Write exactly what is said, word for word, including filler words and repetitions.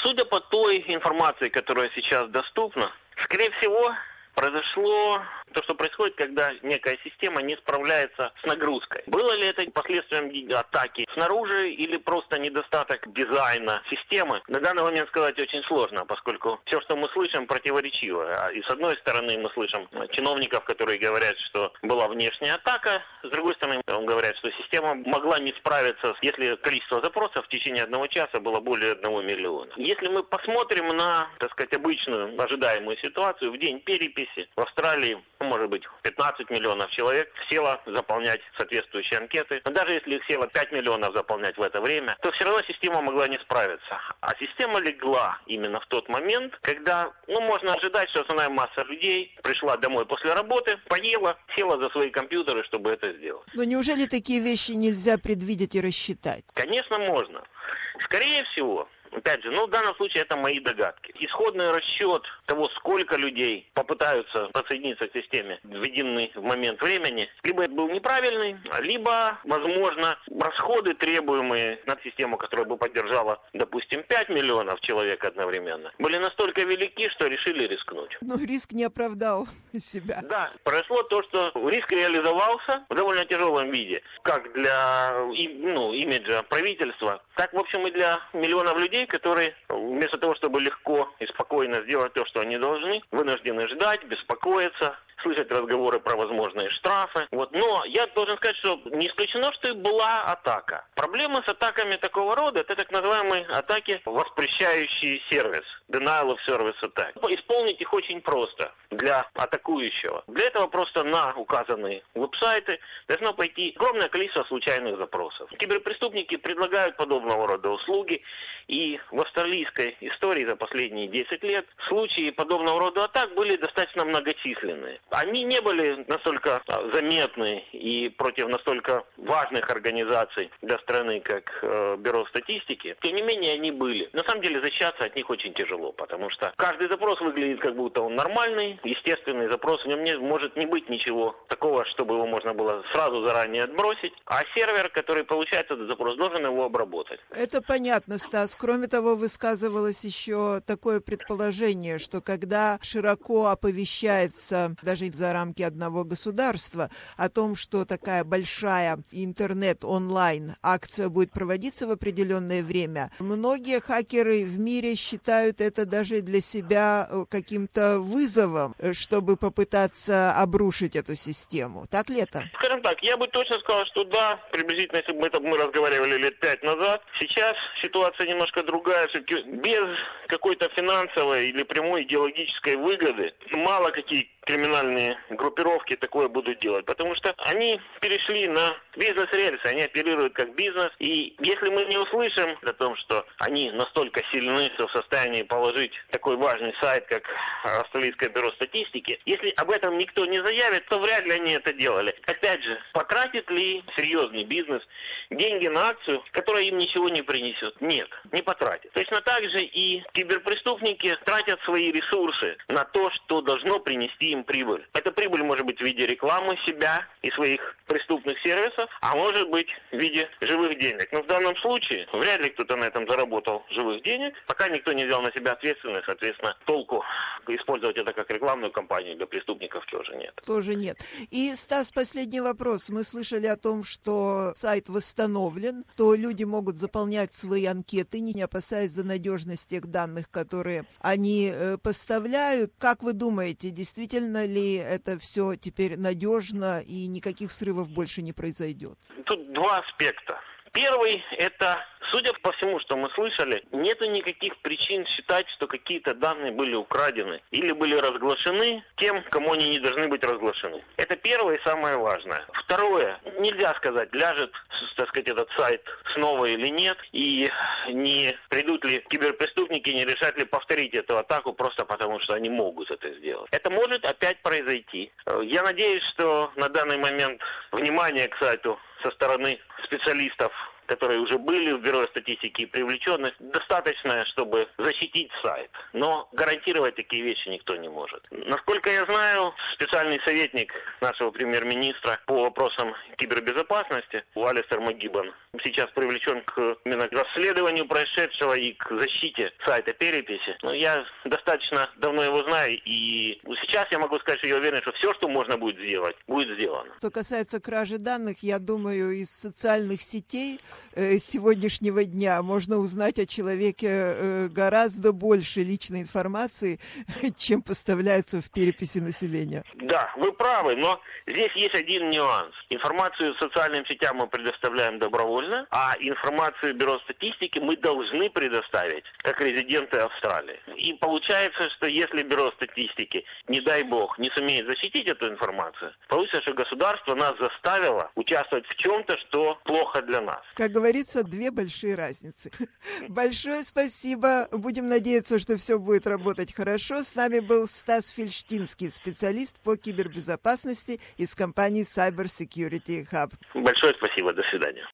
Судя по той информации, которая сейчас доступна, скорее всего, произошло то, что происходит, когда некая система не справляется с нагрузкой. Было ли это последствием атаки снаружи или просто недостаток дизайна системы? На данный момент сказать очень сложно, поскольку все, что мы слышим, противоречиво. И с одной стороны мы слышим чиновников, которые говорят, что была внешняя атака, с другой стороны говорят, что система могла не справиться, если количество запросов в течение одного часа было более одного миллиона. Если мы посмотрим на, так сказать, обычную ожидаемую ситуацию, в день переписи в Австралии, может быть, пятнадцать миллионов человек село заполнять соответствующие анкеты. Но даже если их село пять миллионов заполнять в это время, то все равно система могла не справиться. А система легла именно в тот момент, когда, ну, можно ожидать, что основная масса людей пришла домой после работы, поела, села за свои компьютеры, чтобы это сделать. Но неужели такие вещи нельзя предвидеть и рассчитать? Конечно, можно. Скорее всего, опять же, ну, в данном случае это мои догадки. Исходный расчет того, сколько людей попытаются подсоединиться к системе в единый момент времени, либо это был неправильный, либо, возможно, расходы, требуемые на систему, которая бы поддержала, допустим, пять миллионов человек одновременно, были настолько велики, что решили рискнуть. Но риск не оправдал себя. Да, произошло то, что риск реализовался в довольно тяжелом виде, как для ну, имиджа правительства, так, в общем, и для миллионов людей, которые вместо того, чтобы легко и спокойно сделать то, что они должны, вынуждены ждать, беспокоиться, слышать разговоры про возможные штрафы. Вот. Но я должен сказать, что не исключено, что и была атака. Проблема с атаками такого рода – это так называемые атаки, воспрещающие сервис. Denial of Service Attack. Исполнить их очень просто для атакующего. Для этого просто на указанные веб-сайты должно пойти огромное количество случайных запросов. Киберпреступники предлагают подобного рода услуги, и в австралийской истории за последние десять лет случаи подобного рода атак были достаточно многочисленные. Они не были настолько заметны и против настолько важных организаций для страны, как э, Бюро статистики. Тем не менее, они были. На самом деле, защищаться от них очень тяжело, потому что каждый запрос выглядит, как будто он нормальный, естественный запрос. В нем не, может не быть ничего такого, чтобы его можно было сразу заранее отбросить. А сервер, который получает этот запрос, должен его обработать. Это понятно, Стас. Кроме того, высказывалось еще такое предположение, что когда широко оповещается даже за рамки одного государства о том, что такая большая интернет-онлайн акция будет проводиться в определенное время, многие хакеры в мире считают это даже для себя каким-то вызовом, чтобы попытаться обрушить эту систему. Так ли это? Скажем так, я бы точно сказал, что да, приблизительно, если бы это мы разговаривали лет пять назад. Сейчас ситуация немножко другая. Все-таки без какой-то финансовой или прямой идеологической выгоды мало какие криминальные группировки такое будут делать, потому что они перешли на бизнес-рельсы, они оперируют как бизнес, и если мы не услышим о том, что они настолько сильны, что в состоянии положить такой важный сайт, как Австралийское бюро статистики, если об этом никто не заявит, то вряд ли они это делали. Опять же, потратит ли серьезный бизнес деньги на акцию, которая им ничего не принесет? Нет, не потратит. Точно так же и киберпреступники тратят свои ресурсы на то, что должно принести им прибыль. Эта прибыль может быть в виде рекламы себя и своих преступных сервисов, а может быть в виде живых денег. Но в данном случае вряд ли кто-то на этом заработал живых денег, пока никто не взял на себя ответственность, соответственно, толку использовать это как рекламную кампанию для преступников тоже нет. Тоже нет. И, Стас, последний вопрос. Мы слышали о том, что сайт восстановлен, то люди могут заполнять свои анкеты, не опасаясь за надежность тех данных, которые они э, поставляют. Как вы думаете, действительно ли это все теперь надежно и никаких срывов больше не произойдет? Тут два аспекта. Первый – это, судя по всему, что мы слышали, нет никаких причин считать, что какие-то данные были украдены или были разглашены тем, кому они не должны быть разглашены. Это первое и самое важное. Второе, нельзя сказать, ляжет, так сказать, этот сайт снова или нет, и не придут ли киберпреступники, не решат ли повторить эту атаку просто потому, что они могут это сделать. Это может опять произойти. Я надеюсь, что на данный момент внимание к сайту со стороны специалистов которые уже были в бюро статистики и привлечены, достаточно, чтобы защитить сайт. Но гарантировать такие вещи никто не может. Насколько я знаю, специальный советник нашего премьер-министра по вопросам кибербезопасности Алистер Макгиббон сейчас привлечен к именно к расследованию происшедшего и к защите сайта переписи. Но я достаточно давно его знаю, и сейчас я могу сказать, что я уверен, что все, что можно будет сделать, будет сделано. Что касается кражи данных, я думаю, из социальных сетей э, сегодняшнего дня можно узнать о человеке э, гораздо больше личной информации, чем поставляется в переписи населения. Да, вы правы, но здесь есть один нюанс. Информацию социальным сетям мы предоставляем добровольно, а информацию Бюро статистики мы должны предоставить как резиденты Австралии. И получается, что если Бюро статистики, не дай бог, не сумеет защитить эту информацию, получится, что государство нас заставило участвовать в чем-то, что плохо для нас. Как говорится, две большие разницы. Большое спасибо. Будем надеяться, что все будет работать хорошо. С нами был Стас Фельштинский, специалист по кибербезопасности из компании Cyber Security Hub. Большое спасибо. До свидания.